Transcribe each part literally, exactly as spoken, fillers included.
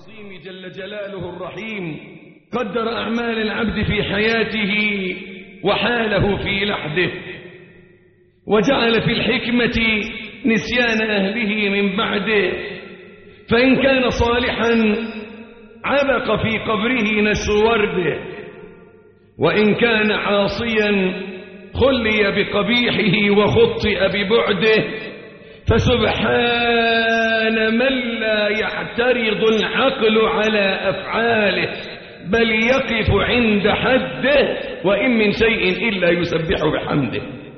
العظيم جل جلاله الرحيم قدر أعمال العبد في حياته وحاله في لحده، وجعل في الحكمة نسيان أهله من بعده، فإن كان صالحا عبق في قبره نسر ورده، وإن كان عاصيا خلي بقبيحه وخطئ ببعده. فسبحان من لا يعترض العقل على أفعاله بل يقف عند حده، وإن من شيء إلا يسبح بحمده.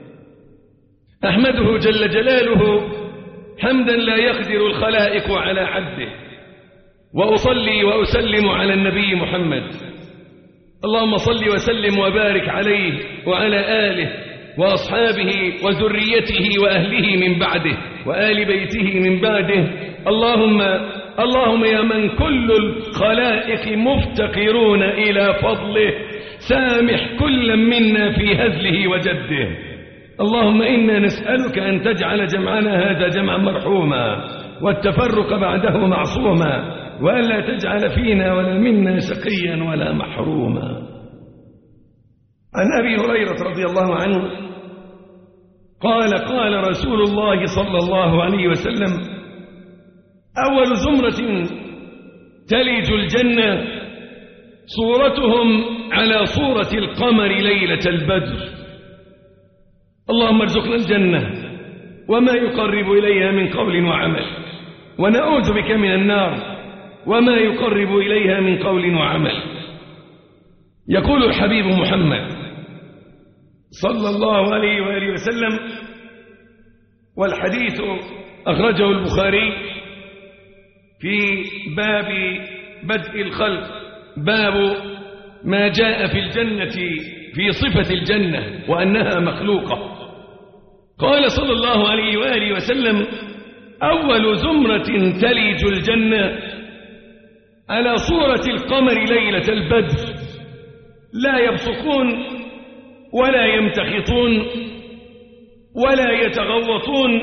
أحمده جل جلاله حمدا لا يقدر الخلائق على عده، وأصلي وأسلم على النبي محمد. اللهم صل وسلم وبارك عليه وعلى آله وأصحابه وذريته وأهله من بعده وآل بيته من بعده. اللهم اللهم يا من كل الخلائق مفتقرون إلى فضله، سامح كل منا في هزله وجده. اللهم إنا نسألك أن تجعل جمعنا هذا جمعا مرحوما، والتفرق بعده معصوما، وألا تجعل فينا ولا منا شقيا ولا محروما. عن أبي هريرة رضي الله عنه قال قال رسول الله صلى الله عليه وسلم: أول زمرة تلج الجنة صورتهم على صورة القمر ليلة البدر. اللهم ارزقنا الجنة وما يقرب إليها من قول وعمل، ونعوذ بك من النار وما يقرب إليها من قول وعمل. يقول الحبيب محمد صلى الله عليه وآله وسلم، والحديث أخرجه البخاري في باب بدء الخلق، باب ما جاء في الجنة في صفة الجنة وأنها مخلوقة. قال صلى الله عليه وآله وسلم: أول زمرة تلج الجنة على صورة القمر ليلة البدر، لا يبصقون ولا يمتخطون ولا يتغوطون،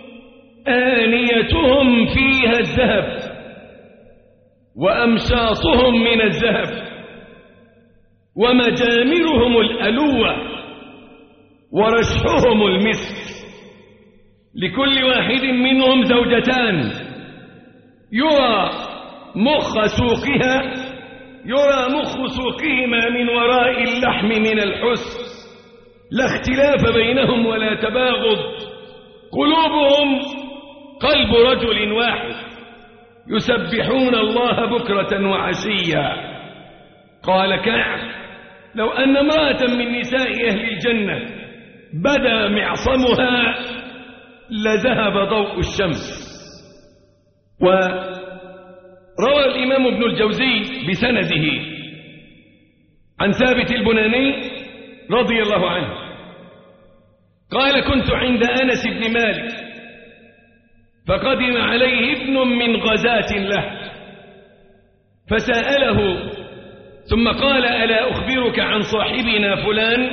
آنيتهم فيها الذهب وأمشاطهم من الذهب، ومجامرهم الألوة ورشحهم المسك، لكل واحد منهم زوجتان، يرى مخ سوقها يرى مخ سوقهما من وراء اللحم من الحسن، لا اختلاف بينهم ولا تباغض، قلوبهم قلب رجل واحد، يسبحون الله بكرة وعشيا. قال كعب: لو أن امرأة من نساء أهل الجنة بدا معصمها لذهب ضوء الشمس. وروى الإمام ابن الجوزي بسنده عن ثابت البناني رضي الله عنه قال: كنت عند أنس بن مالك فقدم عليه ابن من غزاة له فسأله، ثم قال: ألا أخبرك عن صاحبنا فلان؟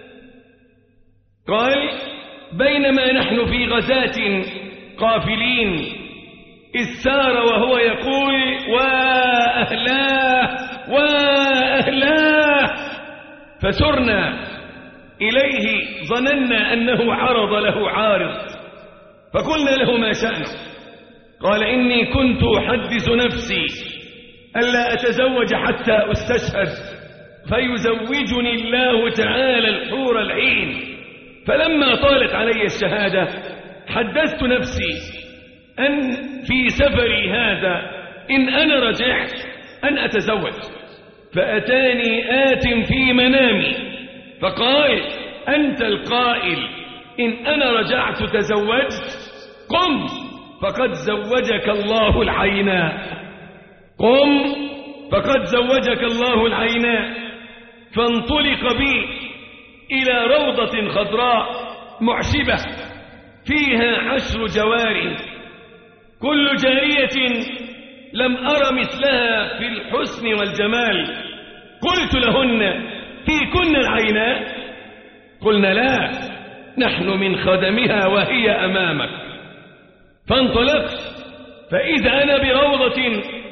قال: بينما نحن في غزاة قافلين إذ سار وهو يقول: وأهلاه وأهلاه، فسرنا إليه ظننا أنه عرض له عارض، فقلنا له: ما شأنه؟ قال: إني كنت أحدث نفسي ألا أتزوج حتى أستشهد فيزوجني الله تعالى الحور العين، فلما طالت علي الشهادة حدثت نفسي أن في سفري هذا إن أنا رجعت أن أتزوج، فأتاني آت في منامي فقال: أنت القائل إن أنا رجعت تزوجت، قم فقد زوجك الله العيناء، قم فقد زوجك الله العيناء. فانطلق بي إلى روضة خضراء معشبة فيها عشر جوار، كل جارية لم أر مثلها في الحسن والجمال. قلت لهن: في كن العيناء؟ قلنا: لا، نحن من خدمها وهي أمامك. فانطلقت فإذا أنا بروضة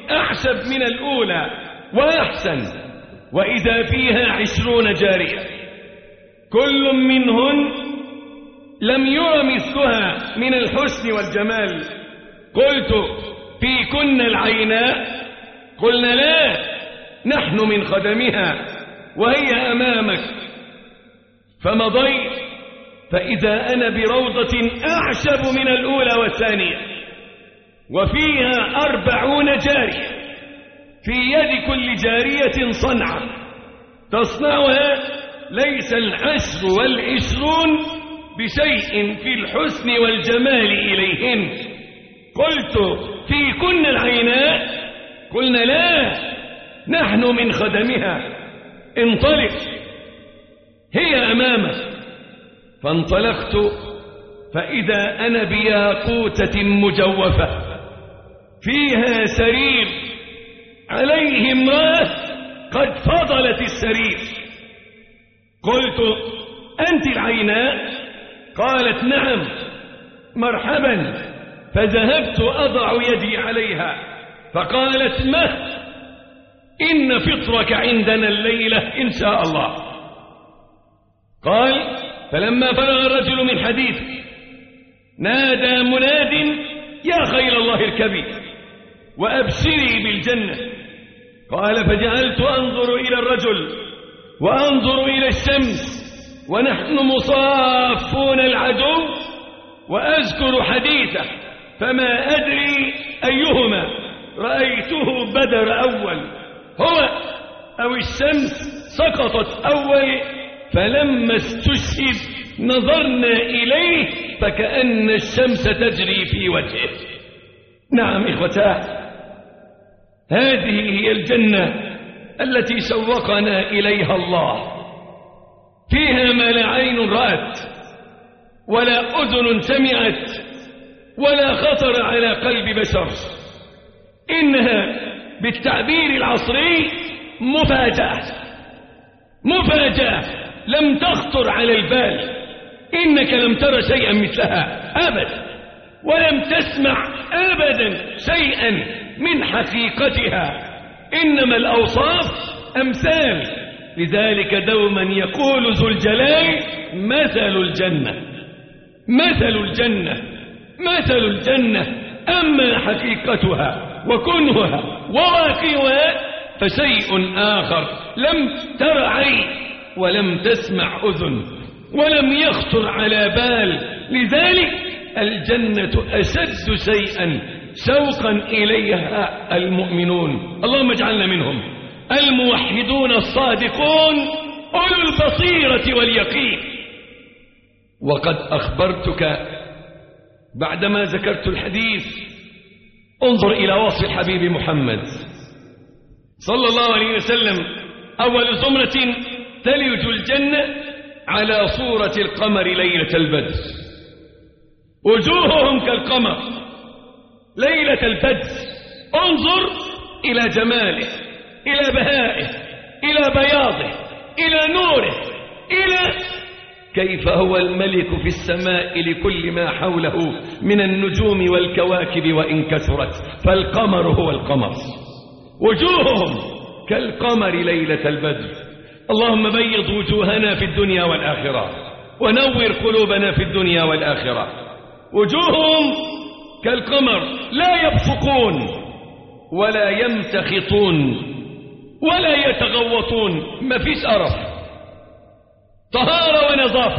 أعشب من الأولى وأحسن، وإذا فيها عشرون جارية كل منهن لم ير مثلها من الحسن والجمال. قلت فيكن العيناء؟ قلنا لا، نحن من خدمها وهي أمامك. فمضيت فإذا أنا بروضة أعشب من الأولى والثانية، وفيها أربعون جارية، في يد كل جارية صنعة تصنعها ليس العشر والعشرون بشيء في الحسن والجمال إليهن. قلت فيكن العيناء؟ قلنا لا، نحن من خدمها. انطلق، هي أمامك. فانطلقت فإذا أنا بياقوتة مجوفة فيها سرير عليه امرأة قد فضلت السرير. قلت أنت العيناء؟ قالت نعم. مرحبا. فذهبت أضع يدي عليها فقالت مه، إن فطرك عندنا الليلة إن شاء الله. قال فلما فرغ الرجل من حديث نادى مناد يا خيل الله اركبي وأبشري بالجنة. قال فجعلت أنظر إلى الرجل وأنظر إلى الشمس ونحن مصافون العدو وأذكر حديثه فما أدري أيهما رأيته بدر أول، هو أو الشمس سقطت أول. فلما استشهد نظرنا إليه فكأن الشمس تجري في وجهه. نعم إخوتاه، هذه هي الجنة التي شوقنا إليها الله، فيها ما لا عين رأت ولا أذن سمعت ولا خطر على قلب بشر. إنها بالتعبير العصري مفاجأة، مفاجأة لم تخطر على البال. إنك لم تر شيئا مثلها أبدا، ولم تسمع أبدا شيئا من حقيقتها، إنما الأوصاف أمثال. لذلك دوما يقول ذو الجلال مثل الجنة، مثل الجنة، مثل الجنة. أما حقيقتها وكنهها وواقعها فشيء آخر لم تر عين ولم تسمع أذن ولم يخطر على بال. لذلك الجنة أشد شيئا شوقا إليها المؤمنون، اللهم اجعلنا منهم، الموحدون الصادقون أولو البصيرة واليقين. وقد أخبرتك بعدما ذكرت الحديث، انظر إلى وصف الحبيب محمد صلى الله عليه وسلم. أول زمرة تلج الجنة على صورة القمر ليلة البدر، وجوههم كالقمر ليلة البدر. انظر إلى جماله، إلى بهائه، إلى بياضه، إلى نوره، إلى كيف هو الملك في السماء لكل ما حوله من النجوم والكواكب وإن كثرت، فالقمر هو القمر. وجوههم كالقمر ليلة البدر. اللهم بيض وجوهنا في الدنيا والآخرة ونور قلوبنا في الدنيا والآخرة. وجوههم كالقمر لا يبصقون ولا يمتخطون ولا يتغوطون، ما فيش أرف، طهارة ونظافة.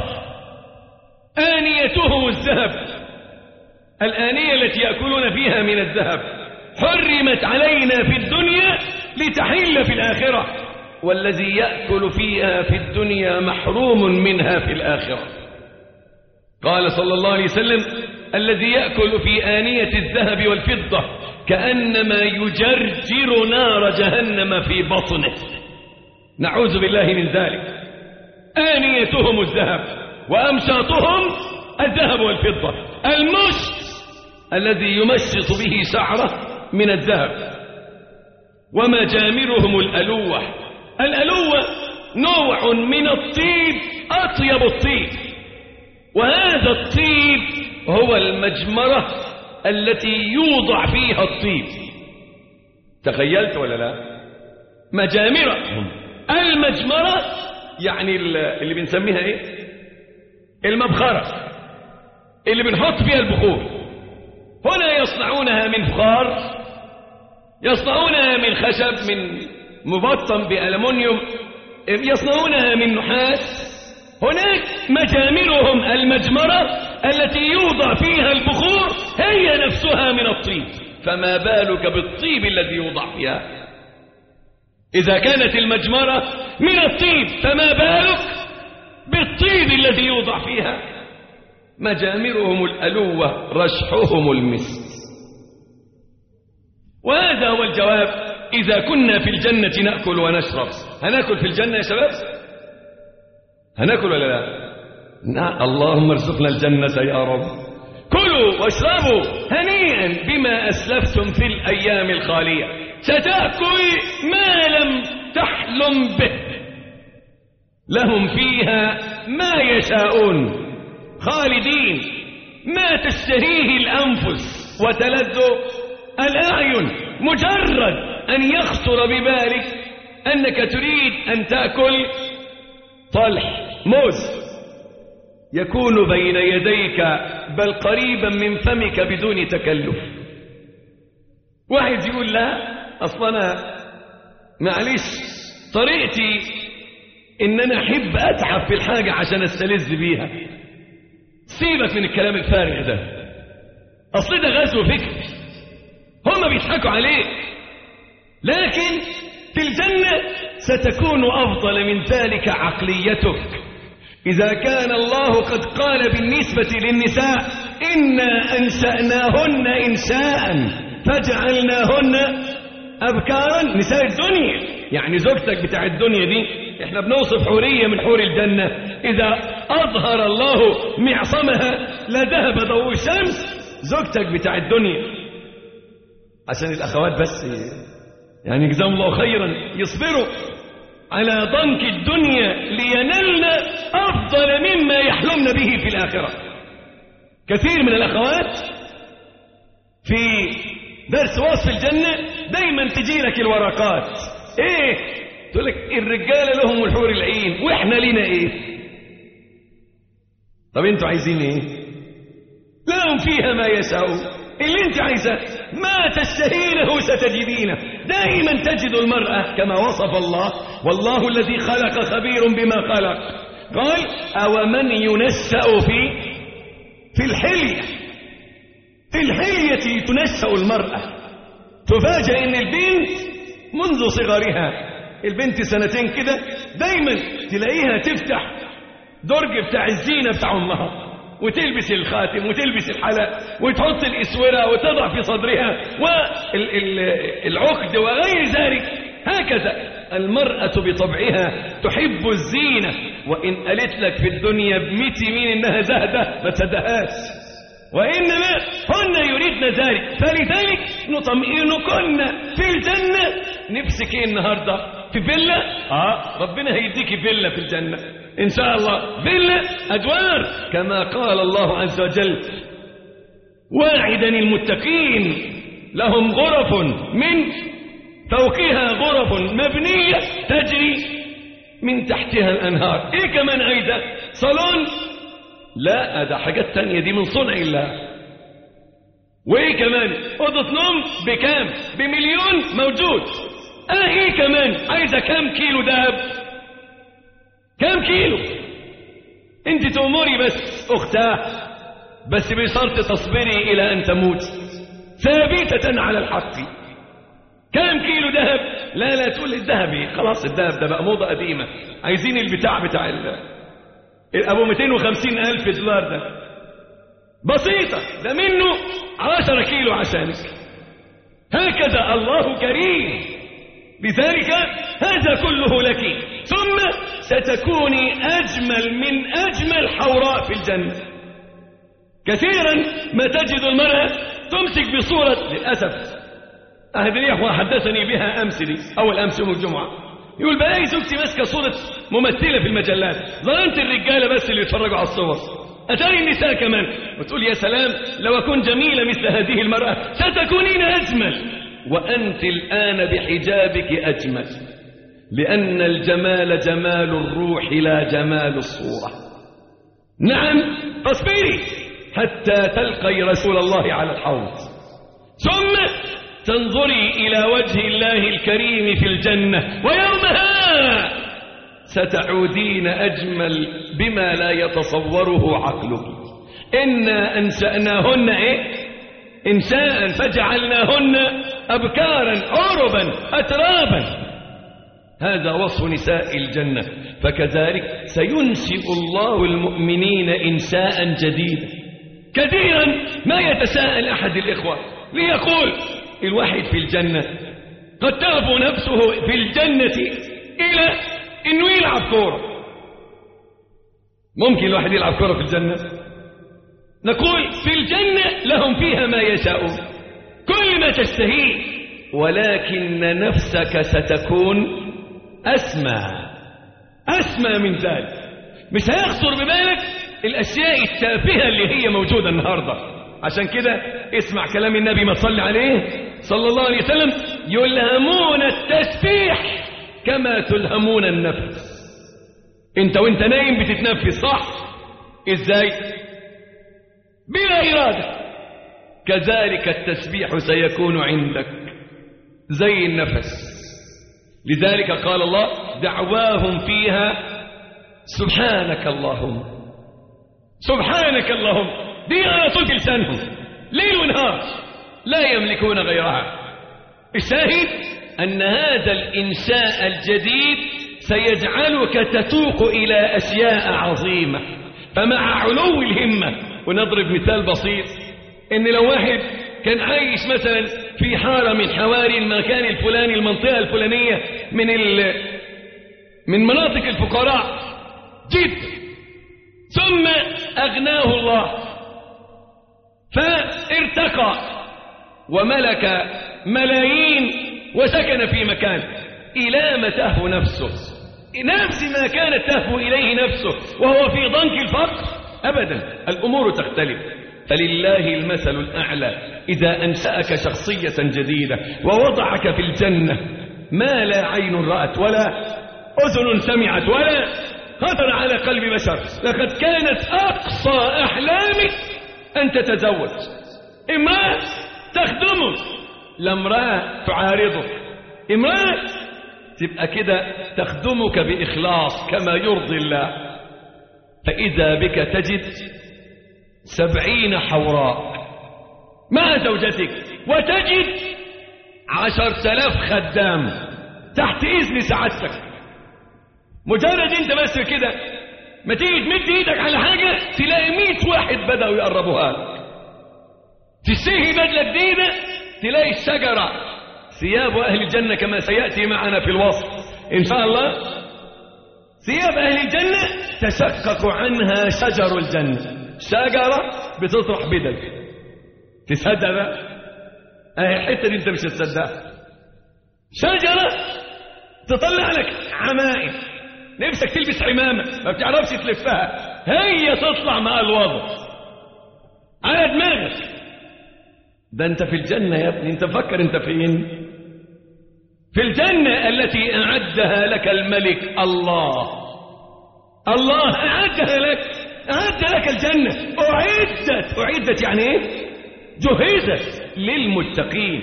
آنيتهم الذهب، الآنية التي يأكلون فيها من الذهب حرمت علينا في الدنيا لتحل في الآخرة، والذي يأكل فيها في الدنيا محروم منها في الآخرة. قال صلى الله عليه وسلم الذي يأكل في آنية الذهب والفضة كأنما يجرجر نار جهنم في بطنه، نعوذ بالله من ذلك. آنيتهم الذهب وأمشاطهم الذهب والفضة. المشط الذي يمشط به شعره من الذهب، ومجامرهم الألوة. الألوة نوع من الطيب أطيب الطيب، وهذا الطيب هو المجمرة التي يوضع فيها الطيب، تخيلت ولا لا؟ مجامرهم. المجمرة يعني اللي بنسميها ايه؟ المبخرة اللي بنحط فيها البخور. هنا يصنعونها من فخار، يصنعونها من خشب، من مبطن بألمنيوم، يصنعونها من نحاس. هناك مجامرهم المجمرة التي يوضع فيها البخور هي نفسها من الطيب، فما بالك بالطيب الذي يوضع فيها؟ إذا كانت المجمرة من الطيب فما بالك بالطيب الذي يوضع فيها؟ مجامرهم الألوة رشحهم المسك. وهذا هو الجواب. إذا كنا في الجنة نأكل ونشرب، هنأكل في الجنة يا شباب؟ هنأكل ولا لا؟ نعم. اللهم ارزقنا الجنة يا رب. كلوا واشربوا هنيئا بما أسلفتم في الأيام الخالية، ستأكل ما لم تحلم به، لهم فيها ما يشاءون خالدين، ما تشتهيه الأنفس وتلذ الأعين. مجرد أن يخطر ببالك أنك تريد أن تأكل طلح موز يكون بين يديك بل قريبا من فمك بدون تكلف. واحد يقول لا أصلا أنا معلش طريقتي إن أنا أحب أتعب في الحاجة عشان أستلذ بيها. سيبك من الكلام الفارغ ده، أصل ده غزو فكري، هم بيضحكوا عليك. لكن في الجنة ستكون أفضل من ذلك عقليتك. إذا كان الله قد قال بالنسبة للنساء إنا أنشأناهن إنشاء فجعلناهن أبكارا، نساء الدنيا يعني زوجتك بتاع الدنيا دي، احنا بنوصف حورية من حور الجنة إذا أظهر الله معصمها لذهب ضوء الشمس. زوجتك بتاع الدنيا، عشان الأخوات بس يعني جزاهم الله خيرا يصبروا على ضنك الدنيا لينلن أفضل مما يحلمن به في الآخرة. كثير من الأخوات في درس وصف الجنة دايما تجي لك الورقات، ايه تقول لك الرجال لهم الحور العين واحنا لنا ايه؟ طب انتوا عايزين ايه؟ لهم فيها ما يشاءون، اللي انت عايزه ما تشتهينه ستجدينه. دائما تجد المرأة كما وصف الله، والله الذي خلق خبير بما خلق. قال أومن ينشأ في في الحلية، في الحلية تنشأ المرأة. تفاجأ ان البنت منذ صغرها، البنت سنتين كده دايما تلاقيها تفتح درج بتاع الزينة بتاع امها وتلبس الخاتم وتلبس الحلق وتحط الإسورة وتضع في صدرها والعقد وغير ذلك. هكذا المرأة بطبعها تحب الزينة، وإن قالت لك في الدنيا بمئة مين إنها زهدة ما تصدقهاش، وإنما هن يريدن ذلك. فلذلك نطمئنكن في الجنة. نفسك ايه النهاردة؟ في فيلا؟ آه ربنا هيديك فيلا في الجنة إن شاء الله، فيلا أدوار كما قال الله عز وجل واعدا المتقين لهم غرف من فوقها غرف مبنية تجري من تحتها الأنهار. إيه كمان عايزة؟ صالون؟ لا ده حاجات تانية دي من صنع الله. وإيه كمان؟ أوضة نوم بكام؟ بمليون موجود. آه إيه كمان؟ عايزة كام كيلو دهب؟ كام كيلو؟ انت تأمري بس اختاه، بس بشرط تصبري الى ان تموت ثابتة على الحق. كام كيلو ذهب؟ لا لا تقول الذهبي خلاص، الذهب ده بقى موضة قديمة، عايزين البتاع بتاع ابو مئتين وخمسين الف دولار ده بسيطة، ده منه عشرة كيلو عشانك. هكذا الله كريم، لذلك هذا كله لك. ثم ستكوني أجمل من أجمل حوراء في الجنة. كثيرا ما تجد المرأة تمسك بصورة، للأسف أهد الإخوة حدثني بها أمس لي أول أمس يوم الجمعة، يقول بقى زوجتي ماسكة صورة ممثلة في المجلات، ظننت الرجالة بس اللي يتفرجوا على الصور، أتاري النساء كمان. وتقول يا سلام لو أكون جميلة مثل هذه المرأة ستكونين أجمل. وأنت الآن بحجابك أجمل، لأن الجمال جمال الروح لا جمال الصورة. نعم، فاصبري حتى تلقي رسول الله على الحوض، ثم تنظري إلى وجه الله الكريم في الجنة، ويومها ستعودين أجمل بما لا يتصوره عقلك. إنا أنشأناهن إيه؟ إنشاء فجعلناهن أبكارا عربا أترابا. هذا وصف نساء الجنة. فكذلك سينشئ الله المؤمنين إنشاء جديدا. كثيرا ما يتساءل أحد الإخوة ليقول الواحد في الجنة قد تهب نفسه في الجنة إلى إنه يلعب كورة. ممكن الواحد يلعب كورة في الجنة؟ نقول في الجنة لهم فيها ما يشاءون، كل ما تشتهيه، ولكن نفسك ستكون أسمى أسمى من ذلك. مش هيخطر ببالك الأشياء التافهة اللي هي موجودة النهاردة. عشان كده اسمع كلام النبي ما صلى عليه صلى الله عليه وسلم: يلهمون التسبيح كما تلهمون النفس. انت وانت نايم بتتنفس، صح؟ ازاي؟ بلا إرادة. كذلك التسبيح سيكون عندك زي النفس. لذلك قال الله: دعواهم فيها سبحانك اللهم. سبحانك اللهم دي على طول لسانهم ليل ونهار، لا يملكون غيرها. الشاهد أن هذا الإنشاء الجديد سيجعلك تتوق إلى أشياء عظيمة. فمع علو الهمة، ونضرب مثال بسيط، إن لو واحد كان عايش مثلا في حارة من حواري المكان الفلاني، المنطقة الفلانية من من مناطق الفقراء جدا، ثم أغناه الله فارتقى وملك ملايين وسكن في مكان، إلى ما تهفو نفسه نفس ما كانت تهفو إليه نفسه وهو في ضنك الفقر؟ أبدا، الأمور تختلف. فلله المثل الأعلى إذا أنشأك شخصية جديدة ووضعك في الجنة ما لا عين رأت ولا أذن سمعت ولا خطر على قلب بشر. لقد كانت أقصى أحلامك أن تتزوج، امرأة تخدمك، لا امرأة تعارضك، امرأة تبقى كده تخدمك بإخلاص كما يرضي الله. فإذا بك تجد سبعين حوراء مع زوجتك، وتجد عشر تلاف خدام تحت إذن سعادتك. مجرد انت بس كده ما تيجي تمد ايدك على حاجة تلاقي مئة واحد بدأوا يقربوها لك. تشتهي بدلة جديدة تلاقي الشجرة، ثياب أهل الجنة كما سيأتي معنا في الوصف إن شاء الله، ثياب أهل الجنة تشقق عنها شجر الجنة. شجرة بتطرح بدل. تصدق بقى؟ اهي الحتة دي انت مش هتصدقها. شجرة تطلع لك عمائم، نفسك تلبس عمامة ما بتعرفش تلفها، هي تطلع مع الوضع على دماغك. ده انت في الجنة يا ابني، انت فكر انت فين؟ في الجنة التي أعدها لك الملك الله. الله أعدها لك، أعد لك الجنة، أعدت. أعدت يعني إيه؟ جهزت للمتقين،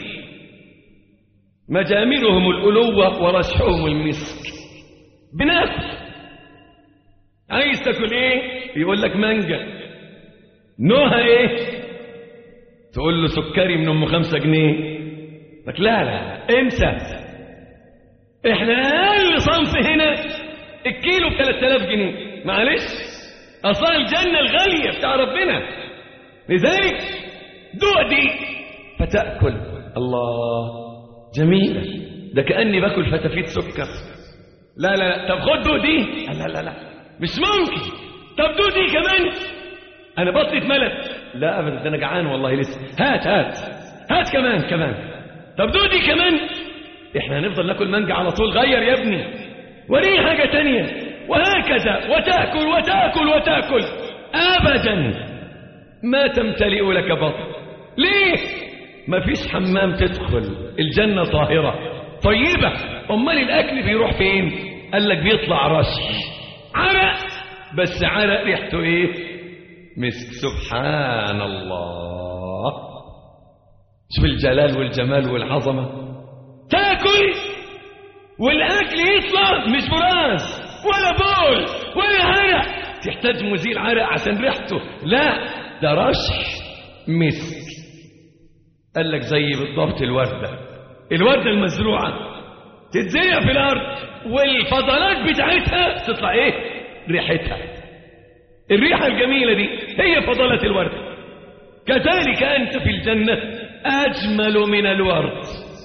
مجامرهم الألوة ورشحهم المسك. بناكل. عايز تاكل إيه؟ يقول لك مانجا. نوها إيه؟ تقول له سكري من أم خمسة جنيه. لك لا لا انسى، احنا أقل صنف هنا الكيلو بثلاثة آلاف جنيه. معلش، أصلا الجنة الغالية بتاع ربنا. لذلك دوق دي فتأكل. الله جميلة، ده كأني باكل فتافيت سكر. لا لا لا، طب خد دوق دي. لا لا لا مش ممكن. طب دوق دي كمان. أنا بطني اتملت. لا أبدا، ده أنا جعان والله لسه. هات هات هات كمان كمان. طب دوق دي كمان. إحنا هنفضل ناكل مانجا على طول؟ غير يا ابني، وريه حاجة تانية، وهكذا. وتأكل وتأكل وتأكل، أبدا ما تمتلئ لك بطن. ليه؟ مفيش حمام تدخل، الجنة طاهرة طيبة. أمال الأكل بيروح فين؟ قال لك بيطلع رش عرق، بس عرق ريحته إيه؟ مسك. سبحان الله، شوف الجلال والجمال والعظمة. تاكل والأكل يطلع مش براز ولا بول ولا عرق تحتاج مزيل عرق عشان ريحته، لا ده رش مسك. قال لك زي بالضبط الوردة، الوردة المزروعة تتزرع في الأرض والفضلات بتاعتها تطلع إيه؟ ريحتها، الريحة الجميلة دي هي فضلات الوردة. كذلك أنت في الجنة أجمل من الورد،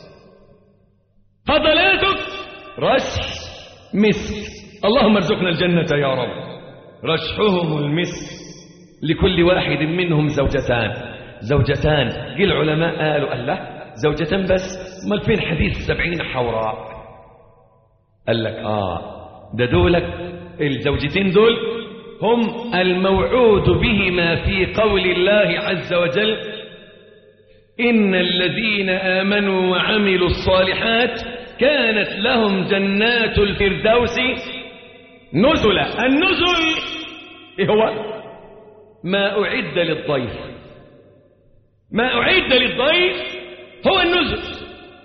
فضلاتك رشح مسك. اللهم ارزقنا الجنة يا رب. رشحهم المسك، لكل واحد منهم زوجتان. زوجتان جه العلماء قالوا الله زوجتان بس، امال فين حديث سبعين حوراء؟ قال لك آه ده دولك الزوجتين دول هم الموعود بهما في قول الله عز وجل إن الذين آمنوا وعملوا الصالحات كانت لهم جنات الفردوس نزلا. النزل إيه هو؟ ما أعد للضيف، ما أعد للضيف هو النزل.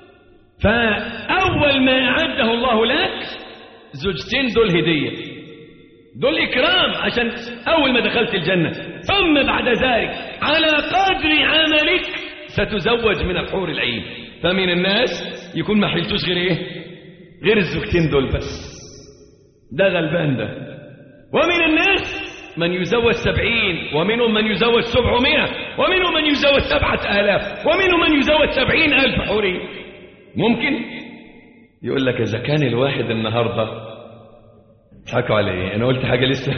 فأول ما أعده الله لك زوجتين دول هدية، دول إكرام عشان أول ما دخلت الجنة، ثم بعد ذلك على قدر عملك ستزوج من الحور العين. فمن الناس يكون ما حلتوش غير إيه؟ غير الزوجتين دول بس، ده غلبان ده. ومن الناس من يزوج سبعين، ومنهم من يزوج سبعمائة، ومنهم من يزوج سبعة آلاف، ومنهم من يزوج سبعين ألف حوري. ممكن يقول لك إذا كان الواحد النهاردة تضحكوا على إيه؟ أنا قلت حاجة لسه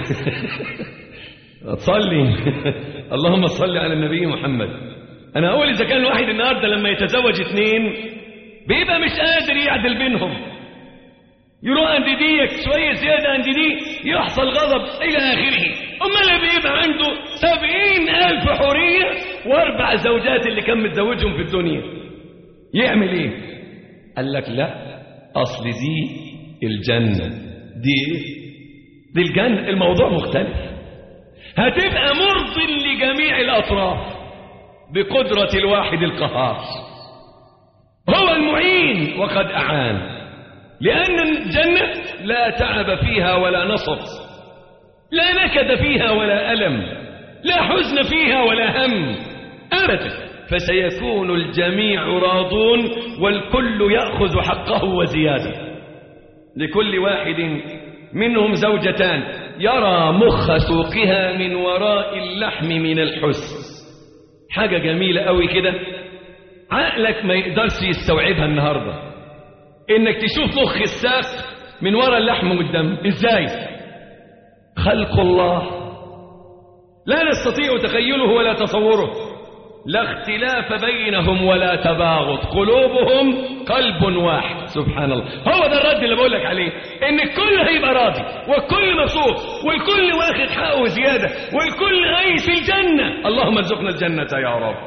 تصلي اللهم صل على النبي محمد. أنا أقول إذا كان الواحد النهاردة لما يتزوج اثنين بيبقى مش قادر يعدل بينهم، يروح عند ديك شوية زيادة عند دي يحصل غضب إلى آخره. أما اللي بيبقى عنده سبعين ألف حورية واربع زوجات اللي كان متزوجهم في الدنيا يعمل إيه؟ قال لك لا، أصل دي الجنة، دي دي الجنة، الموضوع مختلف، هتبقى مرضي لجميع الأطراف بقدرة الواحد القهار. هو المعين وقد أعان، لأن الجنة لا تعب فيها ولا نصب، لا نكد فيها ولا ألم، لا حزن فيها ولا هم أبدا. فسيكون الجميع راضون والكل يأخذ حقه وزيادة. لكل واحد منهم زوجتان يرى مخ سوقها من وراء اللحم من الحسن. حاجة جميلة قوي كده، عقلك ما يقدرش يستوعبها النهاردة، انك تشوف مخ الساق من وراء اللحم والدم. ازاي؟ خلق الله لا نستطيع تخيله ولا تصوره. لا اختلاف بينهم ولا تباغض، قلوبهم قلب واحد. سبحان الله، هو ده الرد اللي بقولك عليه، ان الكل هيبقى راضي والكل مبسوط والكل واخد حقه زيادة والكل عايش في الجنة. اللهم ارزقنا الجنة يا رب.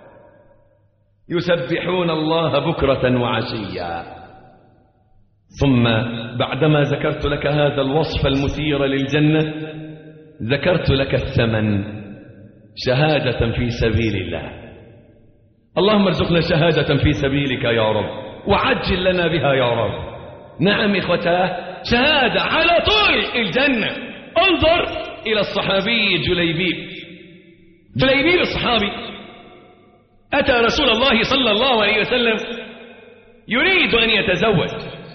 يسبحون الله بكرة وعشيا. ثم بعدما ذكرت لك هذا الوصف المثير للجنة ذكرت لك الثمن، شهادة في سبيل الله. اللهم ارزقنا شهادة في سبيلك يا رب وعجل لنا بها يا رب. نعم إخوتاه، شهادة على طول الجنة. انظر إلى الصحابي جليبيب. جليبيب الصحابي أتى رسول الله صلى الله عليه وسلم يريد أن يتزوج،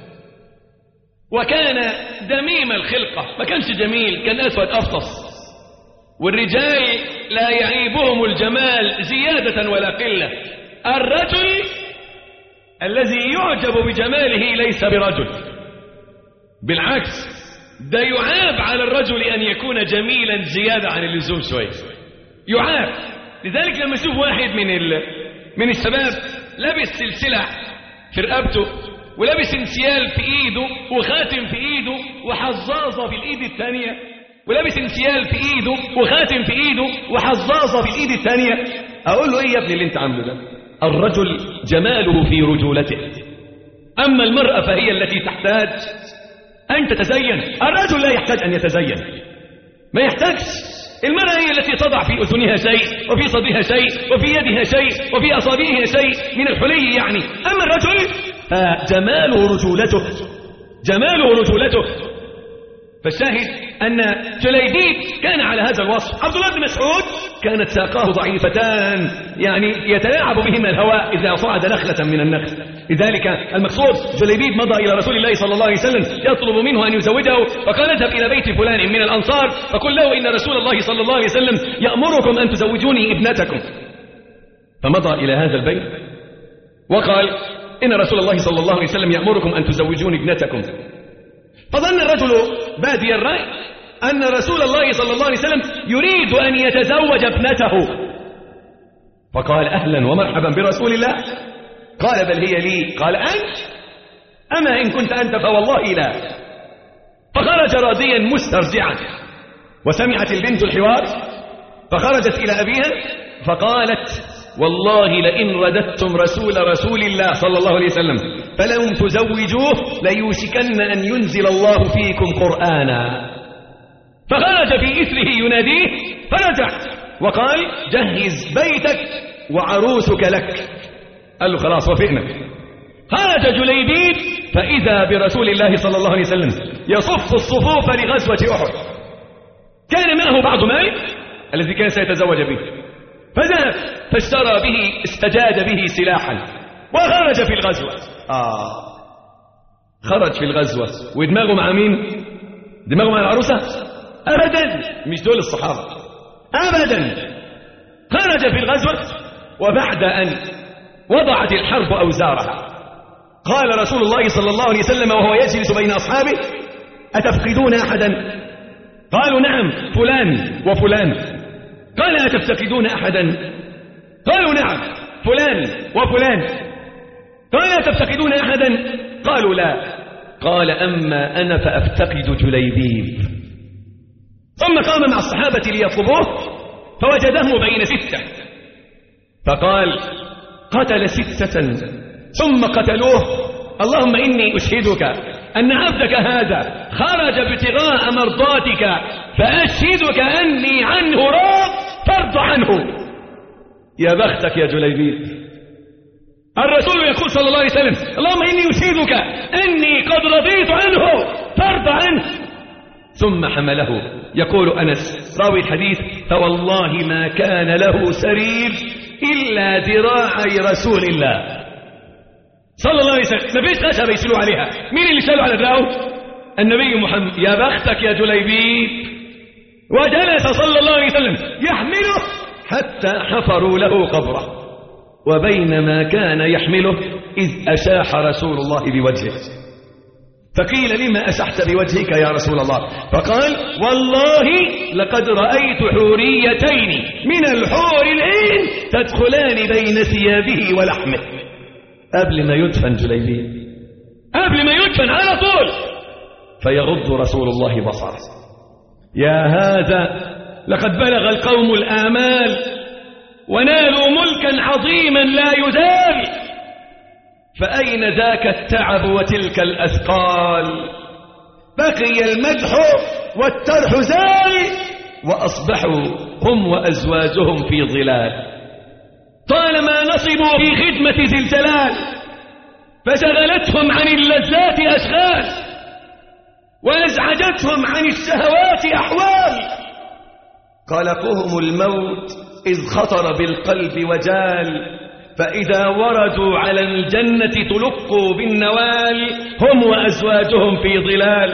وكان دميم الخلقة، ما كانش جميل، كان أسود أفطس، والرجال لا يعيبهم الجمال زيادة ولا قلة. الرجل الذي يعجب بجماله ليس برجل، بالعكس ده يعاب على الرجل أن يكون جميلا زيادة عن اللزوم شوية، يعاب. لذلك لما يشوف واحد من من الشباب لابس سلسلة في رقبته ولابس انسيال في ايده وخاتم في ايده وحظاظة في الايد الثانية، ولابس انسيال في ايده وخاتم في ايده وحظاظة في الايد الثانية، اقول له ايه يا ابني اللي انت عامله ده؟ الرجل جماله في رجولته، أما المرأة فهي التي تحتاج أن تتزين. الرجل لا يحتاج أن يتزين، ما يحتاج. المرأة هي التي تضع في أذنها شيء وفي صدرها شيء وفي يدها شيء وفي أصابعها شيء من الحلي يعني. أما الرجل فجماله رجولته، جماله رجولته. فالشاهد أن جليبيب كان على هذا الوصف. عبد الله بن مسعود كانت ساقاه ضعيفتان، يعني يتلاعب بهما الهواء إذا صعد نخلة من النخل. لذلك المقصود جليبيب مضى إلى رسول الله صلى الله عليه وسلم يطلب منه أن يزوجه، فقال اذهب إلى بيت فلان من الأنصار فقل له إن رسول الله صلى الله عليه وسلم يأمركم أن تزوجوني ابنتكم. فمضى إلى هذا البيت وقال إن رسول الله صلى الله عليه وسلم يأمركم أن تزوجوني ابنتكم. فظن الرجل بادي الرأي أن رسول الله صلى الله عليه وسلم يريد أن يتزوج ابنته، فقال أهلا ومرحبا برسول الله. قال بل هي لي. قال أنت؟ أما إن كنت أنت فوالله لا. فخرج راضيا مسترجعا، وسمعت البنت الحوار فخرجت إلى أبيها فقالت والله لئن رددتم رسول رسول الله صلى الله عليه وسلم فلم تزوجوه ليوشكن أن ينزل الله فيكم قرآنا. فخرج في إثره يناديه فرجع وقال جهز بيتك وعروسك لك. قال له خلاص وفقنا. خرج جليبيب فإذا برسول الله صلى الله عليه وسلم يصف الصفوف لغزوة أحد. كان معه بعض مال الذي كان سيتزوج به، فذهب فاشترى به، استجاد به سلاحا وخرج في الغزوة. آه خرج في الغزوة ودماغه مع مين؟ دماغه مع العروسة؟ أبدا، مش دول الصحابة أبدا. خرج في الغزوة وبعد أن وضعت الحرب أوزارها قال رسول الله صلى الله عليه وسلم وهو يجلس بين أصحابه أتفقدون أحدا؟ قالوا نعم فلان وفلان. قال أتفتقدون أحدا؟ قالوا نعم فلان وفلان. قال أتفتقدون أحدا؟ قالوا لا. قال أما أنا فأفتقد جليبيب. ثم قام مع الصحابة ليطلبوه فوجده بين ستة فقال قتل ستة ثم قتلوه، اللهم إني أشهدك أن عبدك هذا خرج ابتغاء مرضاتك فأشهدك أني عنه راض فارض عنه. يا بختك يا جليبيب. الرسول يقول صلى الله عليه وسلم اللهم إني أشهدك أني قد رضيت عنه فارض عنه. ثم حمله. يقول أنس راوي الحديث فوالله ما كان له سرير إلا ذراعي رسول الله صلى الله عليه وسلم. ما فيش خشبة يشيلوا عليها. مين اللي شالوا على دراعه؟ النبي محمد. يا بختك يا جليبيب. وجلس صلى الله عليه وسلم يحمله حتى حفروا له قبره، وبينما كان يحمله إذ أشاح رسول الله بوجهه. فقيل لما أشحت بوجهك يا رسول الله؟ فقال والله لقد رأيت حوريتين من الحور العين تدخلان بين ثيابه ولحمه. قبل ما يدفن جليبيب، قبل ما يدفن على طول فيغض رسول الله بصره. يا هذا لقد بلغ القوم الآمال ونالوا ملكا عظيما لا يزال، فأين ذاك التعب وتلك الأثقال؟ بقي المدح والترح زال وأصبحوا هم وأزواجهم في ظلال. طالما نصبوا في خدمة ذي الجلال فشغلتهم عن اللذات أشغال وأزعجتهم عن الشهوات أحوال. قلقهم الموت إذ خطر بالقلب وجال، فإذا وردوا على الجنة تلقوا بالنوال هم وأزواجهم في ظلال.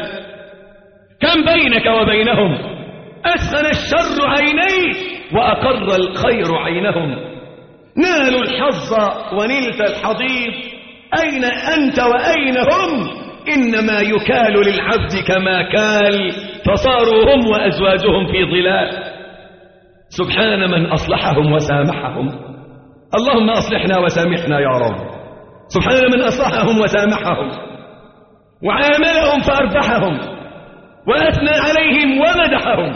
كم بينك وبينهم أسخن الشر عينيه وأقر الخير عينهم. نالوا الحظ ونلت الحضيض، أين أنت وأين هم؟ إنما يكال للعبد كما كال، فصاروا هم وأزواجهم في ظلال. سبحان من أصلحهم وسامحهم. اللهم أصلحنا وسامحنا يا رب. سبحان من أصلحهم وسامحهم وعاملهم فأربحهم وأثنى عليهم ومدحهم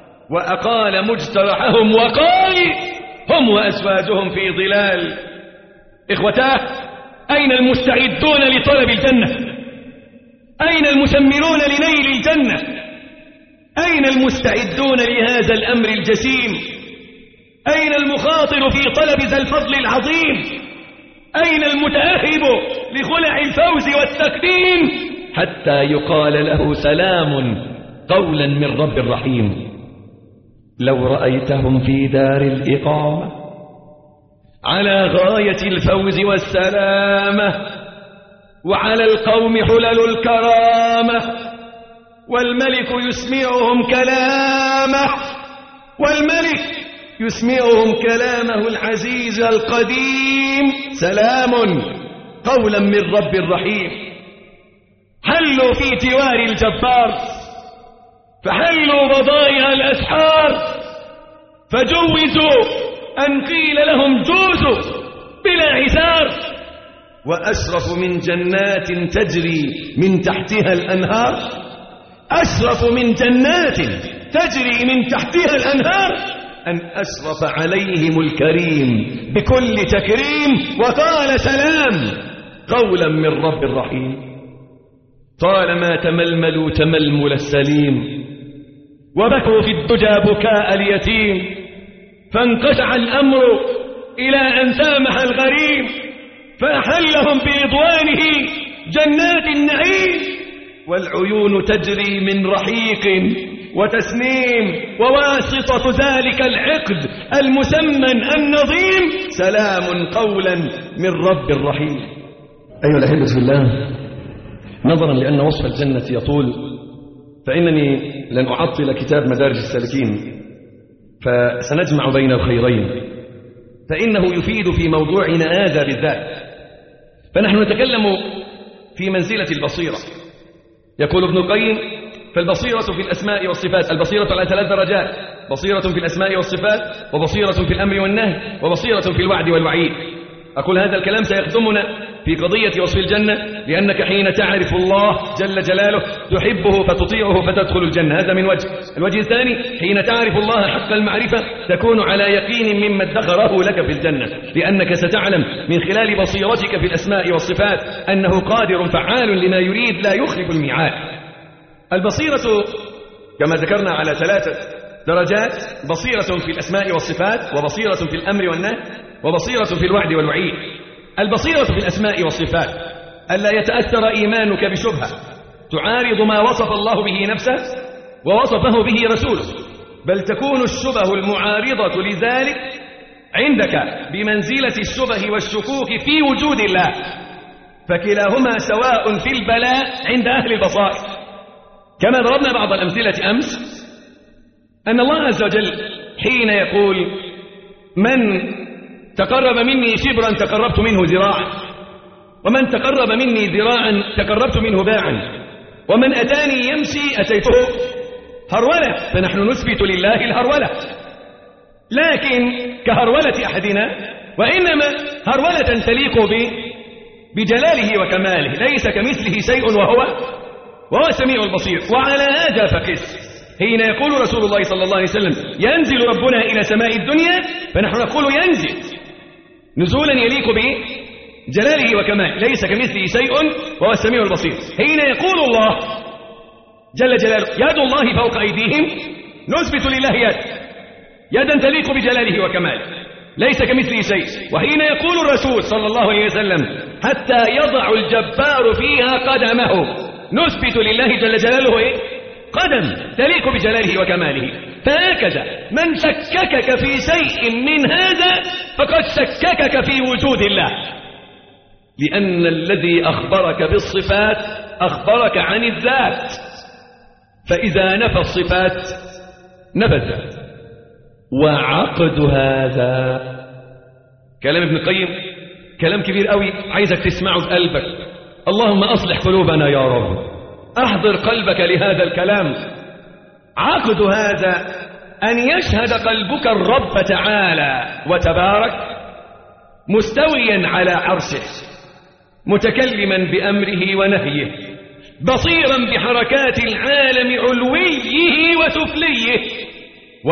وأقال مجترحهم وقال هم وأزواجهم في ظلال. إخوتاه، أين المستعدون لطلب الجنة؟ أين المثمرون لنيل الجنة؟ أين المستعدون لهذا الأمر الجسيم؟ أين المخاطر في طلب ذا الفضل العظيم؟ أين المتأهب لخلع الفوز والتقديم حتى يقال له سلام قولا من رب رحيم؟ لو رأيتهم في دار الإقامة على غاية الفوز والسلامة، وعلى القوم حلل الكرامة، والملك يسمعهم كلامه والملك يسمعهم كلامه العزيز القديم، سلام قولا من رب رحيم. حلوا في جوار الجبار فحلوا بضائع الأسحار، فجوزوا أن قيل لهم جوزوا بلا عثار، وأشرف من جنات تجري من تحتها الأنهار، أشرف من جنات تجري من تحتها الأنهار أن أشرف عليهم الكريم بكل تكريم وقال سلام قولا من رب رحيم. طالما تململوا تململ السليم وبكوا في الدجى بكاء اليتيم، فانقشع الأمر إلى أن سامح الغريم، فأحلهم برضوانه جنات النعيم، والعيون تجري من رحيق وتسنيم، وواسطة ذلك العقد المسمن النظيم سلام قولا من رب رحيم. أيها الأحبة في الله، نظرا لأن وصف الجنة يطول فإنني لن أعطل كتاب مدارج السالكين، فسنجمع بين الخيرين، فإنه يفيد في موضوعنا هذا بالذات. فنحن نتكلم في منزلة البصيرة. يقول ابن القيم: فالبصيرة في الأسماء والصفات، البصيرة على ثلاث درجات: بصيرة في الأسماء والصفات، وبصيرة في الأمر والنهي، وبصيرة في الوعد والوعيد. أقول هذا الكلام سيخدمنا في قضية وصف الجنة، لأنك حين تعرف الله جل جلاله تحبه فتطيعه فتدخل الجنة، هذا من وجه. الوجه الثاني: حين تعرف الله حق المعرفة تكون على يقين مما ادخره لك في الجنة، لأنك ستعلم من خلال بصيرتك في الأسماء والصفات أنه قادر فعال لما يريد لا يخلف الميعاد. البصيرة كما ذكرنا على ثلاثة درجات: بصيرة في الأسماء والصفات، وبصيرة في الأمر والنهي، وبصيرة في الوعد والوعيد. البصيرة في الأسماء والصفات: ألا يتأثر إيمانك بشبهة تعارض ما وصف الله به نفسه ووصفه به رسوله، بل تكون الشبه المعارضة لذلك عندك بمنزلة الشبه والشكوك في وجود الله، فكلاهما سواء في البلاء عند أهل البصائر. كما ضربنا بعض الأمثلة أمس أن الله عز وجل حين يقول: من تقرب مني شبرا تقربت منه ذراعا، ومن تقرب مني ذراعا تقربت منه باعا، ومن أتاني يمشي أتيته هرولة، فنحن نثبت لله الهرولة، لكن كهرولة أحدنا، وإنما هرولة تليق بجلاله وكماله، ليس كمثله شيء وهو وهو السميع البصير. وعلى هذا فقس حين يقول رسول الله صلى الله عليه وسلم: ينزل ربنا إلى سماء الدنيا، فنحن نقول ينزل نزولا يليق به جلاله وكماله، ليس كمثله شيء وهو السميع البصير. حين يقول الله جل جلاله: يد الله فوق أيديهم، نثبت لله يد، يدا تليق بجلاله وكماله، ليس كمثله شيء. وحين يقول الرسول صلى الله عليه وسلم: حتى يضع الجبار فيها قدمه، نثبت لله جل جلاله إيه؟ قدم تليق بجلاله وكماله. فهكذا من شككك في شيء من هذا فقد شككك في وجود الله، لأن الذي أخبرك بالصفات أخبرك عن الذات، فإذا نفى الصفات نفى الذات. وعقد هذا كلام ابن القيم كلام كبير قوي، عايزك تسمعه بقلبك. اللهم أصلح قلوبنا يا رب، أحضر قلبك لهذا الكلام. عقد هذا أن يشهد قلبك الرب تعالى وتبارك مستويا على عرشه، متكلما بأمره ونهيه، بصيرا بحركات العالم علويه وسفليه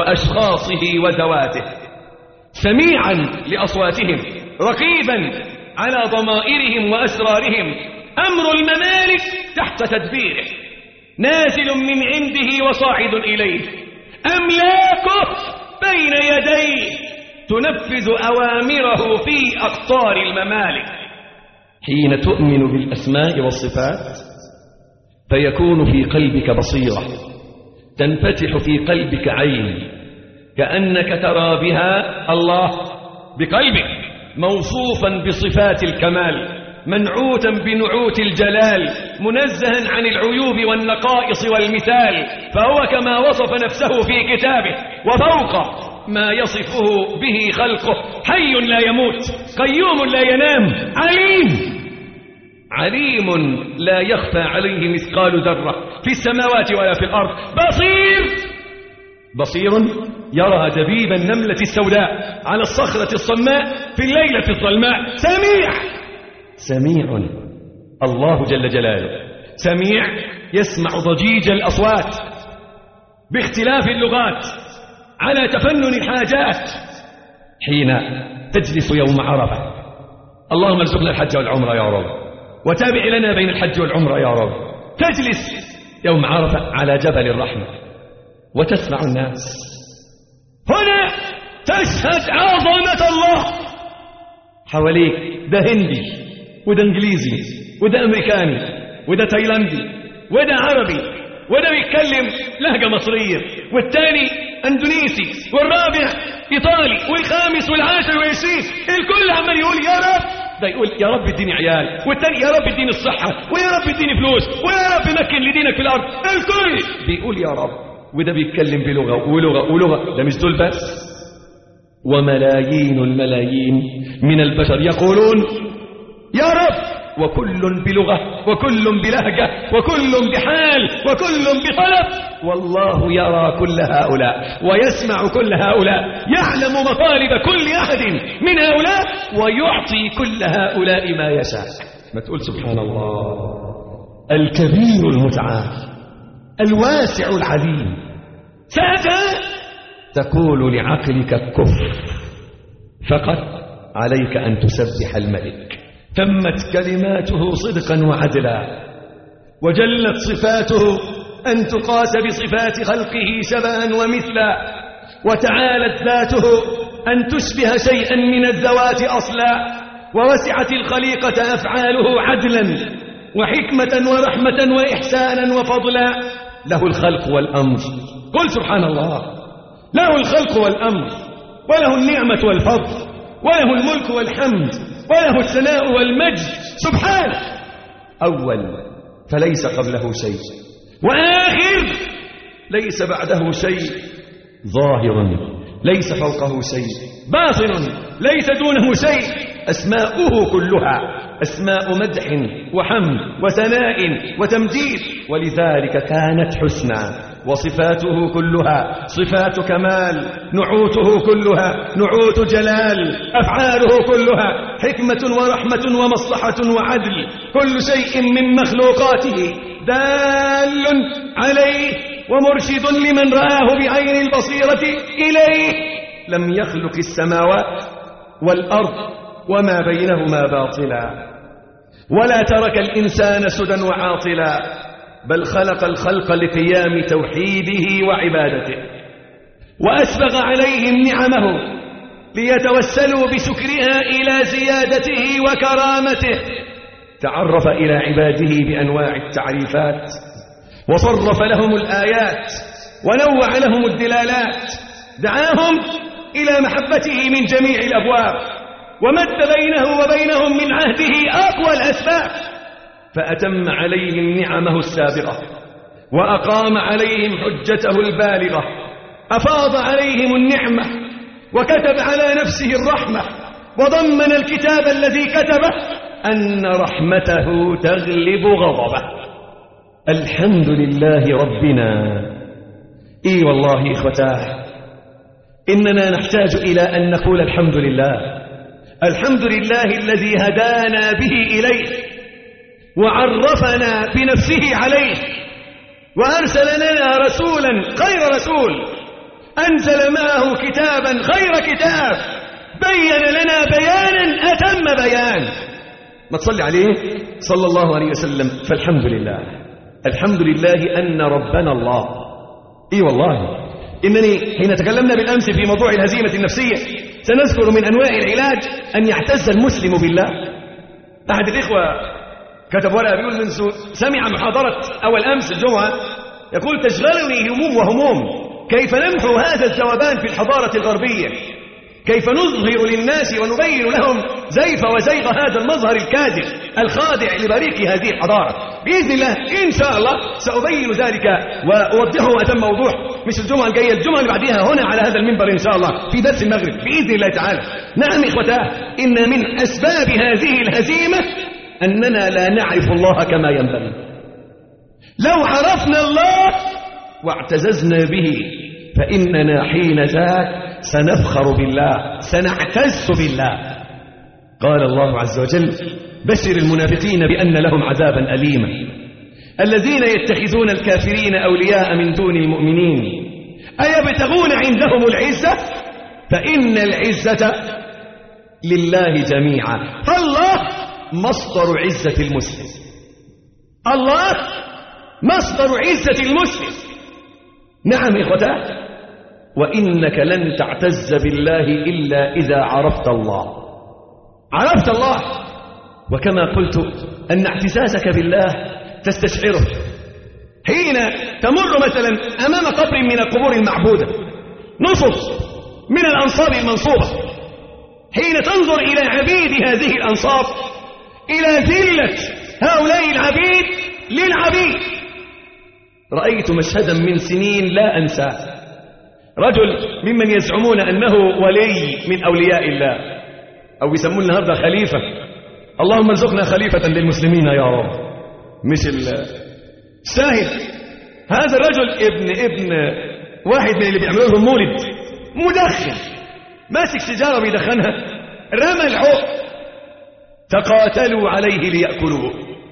وأشخاصه وذواته، سميعا لأصواتهم، رقيبا على ضمائرهم وأسرارهم. أمر الممالك تحت تدبيره، نازل من عنده وصاعد إليه، أملاكه بين يديه تنفذ أوامره في أقطار الممالك. حين تؤمن بالأسماء والصفات فيكون في قلبك بصيرة، تنفتح في قلبك عين كأنك ترى بها الله بقلبك، موصوفا بصفات الكمال، منعوتا بنعوت الجلال، منزها عن العيوب والنقائص والمثال، فهو كما وصف نفسه في كتابه وفوق ما يصفه به خلقه، حي لا يموت، قيوم لا ينام، عليم عليم لا يخفى عليه مثقال ذرة في السماوات ولا في الأرض، بصير بصير يرى دبيب النملة السوداء على الصخرة الصماء في الليلة الظلماء، سميع سميع الله جل جلاله، سميع يسمع ضجيج الأصوات باختلاف اللغات على تفنن الحاجات. حين تجلس يوم عرفة، اللهم ارزقنا الحج والعمرة يا رب، وتابع لنا بين الحج والعمرة يا رب، تجلس يوم عرفة على جبل الرحمة وتسمع الناس، هنا تشهد عظمة الله حواليك، ده هندي وده انجليزي وده امريكاني وده تايلاندي وده عربي وده بيتكلم لهجة مصرية والتاني اندونيسي والرابع ايطالي والخامس والعاشر والعشرين، الكل عمال يقول يا رب، ده يقول يا رب اديني عيال، والتاني يا رب اديني الصحة، ويا رب اديني فلوس، ويا رب مكن لدينك في الارض، الكل بيقول يا رب، وده بيتكلم بلغة ولغة ولغة، ده مش دول بس، وملايين الملايين من البشر يقولون يا رب، وكل بلغة وكل بلهجة وكل بحال وكل بطلب، والله يرى كل هؤلاء ويسمع كل هؤلاء، يعلم مطالب كل أحد من هؤلاء ويعطي كل هؤلاء ما يشاء. ما تقول سبحان الله الكبير المتعال الواسع العليم. ساعتها تقول لعقلك الكفر، فقط عليك أن تسبح الملك، تمت كلماته صدقا وعدلا، وجلت صفاته أن تقاس بصفات خلقه شبها ومثلا، وتعالت ذاته أن تشبه شيئا من الذوات أصلا، ووسعت الخليقة أفعاله عدلا وحكمة ورحمة وإحسانا وفضلا. له الخلق والأمر، قل سبحان الله، له الخلق والأمر، وله النعمة والفضل، وله الملك والحمد، وله الثناء والمجد سبحانه، أول فليس قبله شيء، وآخر ليس بعده شيء، ظاهر ليس فوقه شيء، باطن ليس دونه شيء، أسماؤه كلها أسماء مدح وحمد وثناء وتمجيد، ولذلك كانت حسنى، وصفاته كلها صفات كمال، نعوته كلها نعوت جلال، أفعاله كلها حكمة ورحمة ومصلحة وعدل، كل شيء من مخلوقاته دال عليه ومرشد لمن رآه بعين البصيرة إليه. لم يخلق السماوات والأرض وما بينهما باطلا، ولا ترك الإنسان سدى وعاطلا، بل خلق الخلق لقيام توحيده وعبادته، وأسبغ عليهم نعمه ليتوسلوا بشكرها إلى زيادته وكرامته، تعرف إلى عباده بأنواع التعريفات، وصرف لهم الآيات ونوع لهم الدلالات، دعاهم إلى محبته من جميع الأبواب، ومد بينه وبينهم من عهده أقوى الأسباب، فأتم عليهم نعمه السابقة، وأقام عليهم حجته البالغة، أفاض عليهم النعمة، وكتب على نفسه الرحمة، وضمن الكتاب الذي كتبه أن رحمته تغلب غضبه. الحمد لله ربنا. إي والله إخوتاه، إننا نحتاج إلى أن نقول الحمد لله، الحمد لله الذي هدانا به إليه، وعرفنا بنفسه عليه، وأرسل لنا رسولا خير رسول، أنزل معه كتابا خير كتاب، بين لنا بيانا أتم بيان. ما تصلي عليه صلى الله عليه وسلم. فالحمد لله، الحمد لله أن ربنا الله. إي والله إنني حين تكلمنا بالأمس في موضوع الهزيمة النفسية سنذكر من أنواع العلاج أن يعتز المسلم بالله. أحد الإخوة كتب ورقة بيقول من سمع محاضرة أول أمس الجمعة يقول تشغلني هموم وهموم كيف نمحو هذا الذوبان في الحضارة الغربية، كيف نظهر للناس ونبين لهم زيف وزيغ هذا المظهر الكاذب الخادع لبريق هذه الحضارة. بإذن الله إن شاء الله سأبين ذلك وأوضحه أتم موضوح، مش الجمعة الجاية، الجمعة اللي بعدها هنا على هذا المنبر إن شاء الله في درس المغرب بإذن الله تعالى. نعم إخوتاه، إن من أسباب هذه الهزيمة أننا لا نعرف الله كما ينبغي. لو عرفنا الله واعتززنا به فإننا حين ذاك سنفخر بالله، سنعتز بالله. قال الله عز وجل بشر المنافقين بأن لهم عذابا أليما الذين يتخذون الكافرين أولياء من دون المؤمنين أيبتغون عندهم العزة فإن العزة لله جميعا. فالله مصدر عزة المسلم، الله مصدر عزة المسلم. نعم إخوتاه، وإنك لن تعتز بالله إلا إذا عرفت الله. عرفت الله، وكما قلت أن اعتزازك بالله تستشعره حين تمر مثلا أمام قبر من القبور المعبودة، نصف من الأنصاب المنصوبة، حين تنظر إلى عبيد هذه الأنصاب، إلى ذلة هؤلاء العبيد للعبيد. رأيت مشهدا من سنين لا أنساه، رجل ممن يزعمون أنه ولي من أولياء الله أو يسمون النهارده خليفة، اللهم ارزقنا خليفة للمسلمين يا رب. مش الشاهد هذا الرجل ابن ابن واحد من اللي بيعملوا لهم مولد، مدخن ماسك سيجارة بيدخنها، رمى العقد، تقاتلوا عليه ليأكلوه.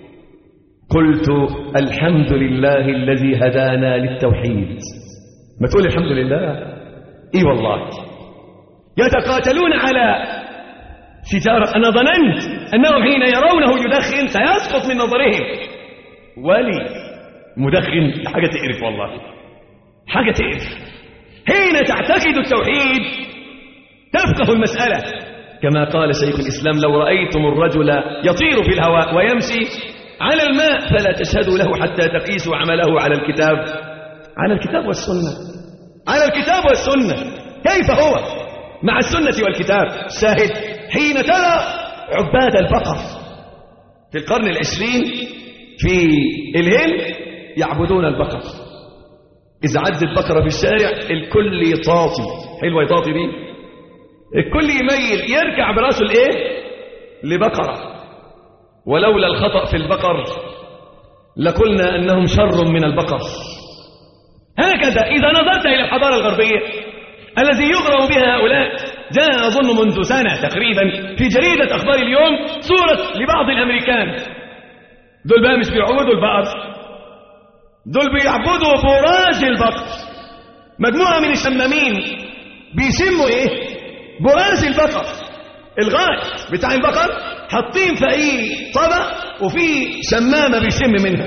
قلت الحمد لله الذي هدانا للتوحيد. ما تقول الحمد لله؟ اي والله يتقاتلون على سيجارة. أنا ظننت أنهم حين يرونه يدخن سيسقط من نظرهم. ولي مدخن، حاجة تقرف والله، حاجة تقرف. حين تعتقد التوحيد تفقه المسألة. كما قال شيخ الإسلام لو رأيتم الرجل يطير في الهواء ويمشي على الماء فلا تشهدوا له حتى تقيسوا عمله على الكتاب على الكتاب والسنة على الكتاب والسنة. كيف هو مع السنة والكتاب؟ شاهد حين ترى عباد البقر في القرن العشرين في الهند يعبدون البقر، إذا عدت بقرة في الشارع الكل يطاطي، حلوة يطاطي دي، الكل يميل يركع براسه الايه لبقرة. ولولا الخطأ في البقر لقلنا أنهم شر من البقر. هكذا إذا نظرت إلى الحضارة الغربية الذي يغرم بها هؤلاء، جاء أظن منذ سنة تقريبا في جريدة أخبار اليوم صورة لبعض الأمريكان، دول بقى مش بيعبدوا البقر، دول بيعبدوا براج البقر. مجموعة من الشمامين بيشموا ايه؟ براج البقر، الغاز بتاع البقر حاطين في اي طبق وفي شمامة بيشم منها.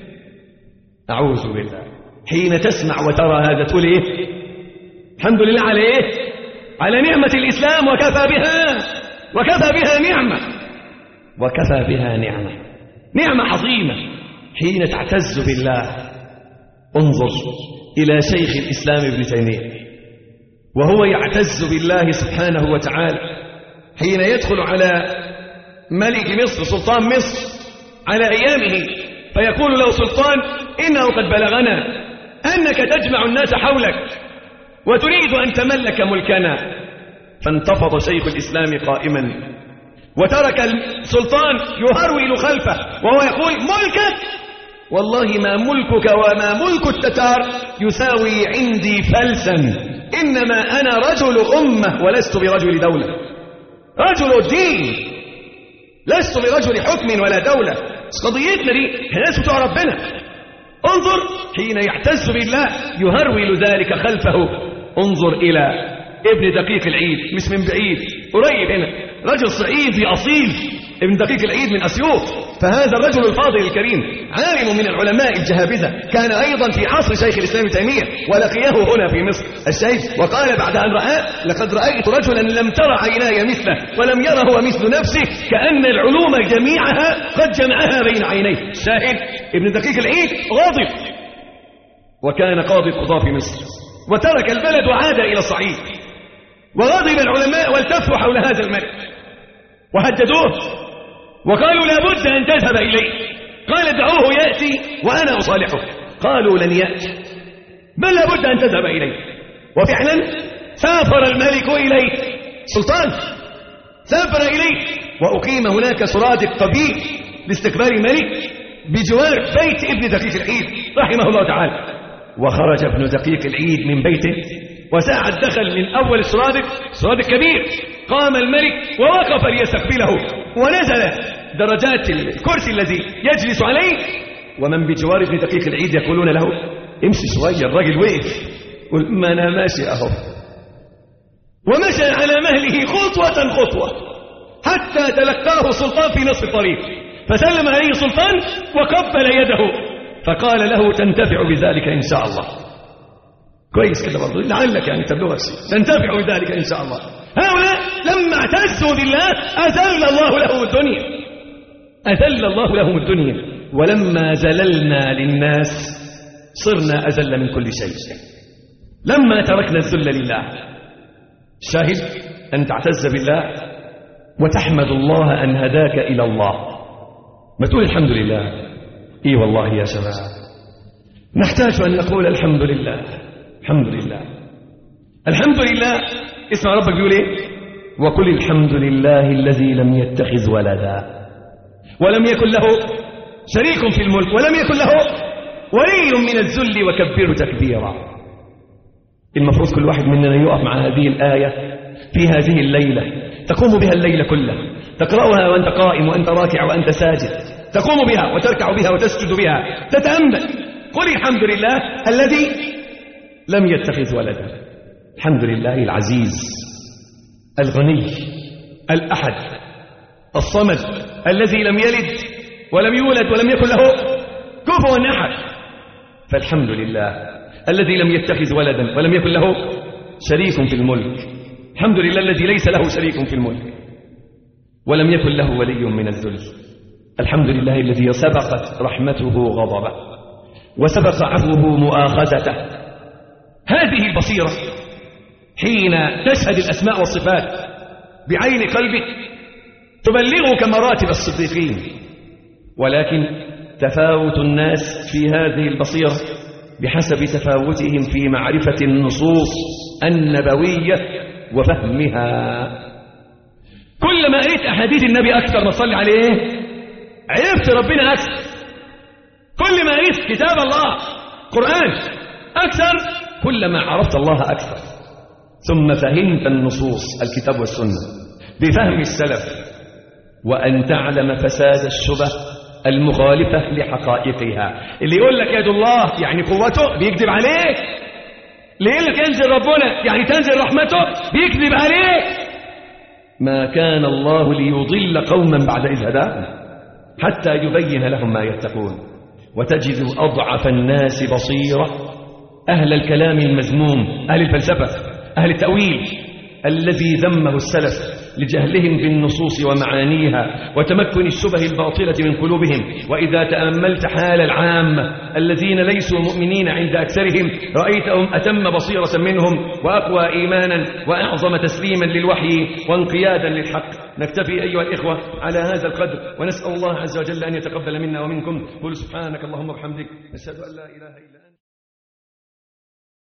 أعوذ بالله. حين تسمع وترى هذا تقول ايه؟ الحمد لله على ايه؟ على نعمة الإسلام، وكفى بها وكفى بها نعمة وكفى بها نعمة نعمة عظيمة. حين تعتز بالله انظر إلى شيخ الإسلام ابن تيمية وهو يعتز بالله سبحانه وتعالى، حين يدخل على ملك مصر سلطان مصر على أيامه فيقول له سلطان إنه قد بلغنا أنك تجمع الناس حولك وتريد أن تملك ملكنا. فانتفض شيخ الإسلام قائما وترك السلطان يهرول خلفه وهو يقول ملكك؟ والله ما ملكك وما ملك التتار يساوي عندي فلسا، إنما أنا رجل أمة ولست برجل دولة، رجل دين لست برجل حكم ولا دولة. قضيتنا دي احنا ناس بتوع ربنا. انظر حين يعتز بالله يهرول ذلك خلفه. انظر إلى ابن دقيق العيد، مش من بعيد، قريب هنا، رجل صعيدي أصيل ابن دقيق العيد من أسيوط. فهذا الرجل الفاضل الكريم عالم من العلماء الجهابذة، كان أيضا في عصر شيخ الإسلام تيمية، ولقيه هنا في مصر الشيخ، وقال بعد أن رأى: لقد رأيت رجلا لم ترى عيناي مثله ولم يره هو مثل نفسه، كأن العلوم جميعها قد جمعها بين عينيه. شاهد ابن دقيق العيد غاضب، وكان قاضي القضاة في مصر، وترك البلد وعاد إلى الصعيد، وغضب العلماء والتفوا حول هذا الملك وهددوه وقالوا: لا بد أن تذهب إليه. قال: دعوه يأتي وأنا أصالحه. قالوا: لن يأتي، بل لا بد أن تذهب إليه. وفعلا سافر الملك إليه، سلطان سافر إليه، وأقيم هناك سرادق قبيل لاستقبال الملك بجوار بيت ابن دقيق العيد رحمه الله تعالى. وخرج ابن دقيق العيد من بيته، وساعة دخل من أول السرادق، سرادق كبير، قام الملك ووقف ليستقبله، ونزل درجات الكرسي الذي يجلس عليه، ومن بجوار ابن دقيق العيد يقولون له: امشي شوية. الراجل وقف، قل: ما أنا ماشي أهو. ومشى على مهله خطوة خطوة حتى تلقاه سلطان في نصف الطريق، فسلم عليه سلطان وقبل يده، فقال له: تنتفع بذلك إن شاء الله. كويس كده برضو، لعلك يعني تبلغك شيء، تنتفع بذلك إن شاء الله. هؤلاء لما اعتزوا بالله أذل الله لهم الدنيا، أذل الله لهم الدنيا. ولما زللنا للناس صرنا أذل من كل شيء، لما تركنا الذل لله. الشاهد أن تعتز بالله وتحمد الله أن هداك إلى الله، ما تقول الحمد لله. إي والله يا شباب نحتاج أن نقول الحمد لله، الحمد لله، الحمد لله. اسمع ربك بيقول إيه: وقل الحمد لله الذي لم يتخذ ولدا ولم يكن له شريك في الملك ولم يكن له ولي من الذل وكبره تكبيرا. المفروض كل واحد مننا يقف مع هذه الآية في هذه الليلة، تقوم بها الليلة كلها، تقرأها وأنت قائم وأنت راكع وأنت ساجد، تقوم بها وتركع بها وتسجد بها، تتأمل. قل الحمد لله الذي لم يتخذ ولدا، الحمد لله العزيز الغني الأحد الصمد الذي لم يلد ولم يولد ولم يكن له كفوا أحد. فالحمد لله الذي لم يتخذ ولدا ولم يكن له شريك في الملك، الحمد لله الذي ليس له شريك في الملك ولم يكن له ولي من الذل، الحمد لله الذي سبقت رحمته غضبه وسبق عفوه مؤاخذته. هذه البصيرة حين تشهد الأسماء والصفات بعين قلبك تبلغك مراتب الصديقين، ولكن تفاوت الناس في هذه البصيرة بحسب تفاوتهم في معرفة النصوص النبوية وفهمها. كلما قريت أحاديث النبي أكثر ما صلي عليه عرفت ربنا أكثر، كل ما قريت كتاب الله قرآن أكثر كلما عرفت الله أكثر، ثم فهمت النصوص الكتاب والسنة بفهم السلف، وأن تعلم فساد الشبه المخالفة لحقائقها. اللي يقول لك يد الله يعني قوته بيكذب عليك، اللي يقول لك ينزل ربنا يعني تنزل رحمته بيكذب عليك. ما كان الله ليضل قوما بعد إذ هداهم حتى يبين لهم ما يتقون. وتجد أضعف الناس بصيرة أهل الكلام المذموم، أهل الفلسفة، أهل التأويل، الذي ذمه السلف لجهلهم بالنصوص ومعانيها وتمكن الشبه الباطلة من قلوبهم. وإذا تأملت حال العامة الذين ليسوا مؤمنين عند أكثرهم رأيتهم أتم بصيرة منهم وأقوى إيمانا وأعظم تسليما للوحي وانقيادا للحق. نكتفي أيها الإخوة على هذا القدر، ونسأل الله عز وجل أن يتقبل منا ومنكم. قل سبحانك اللهم وبحمدك، نشهد أن لا إله إلا أنت.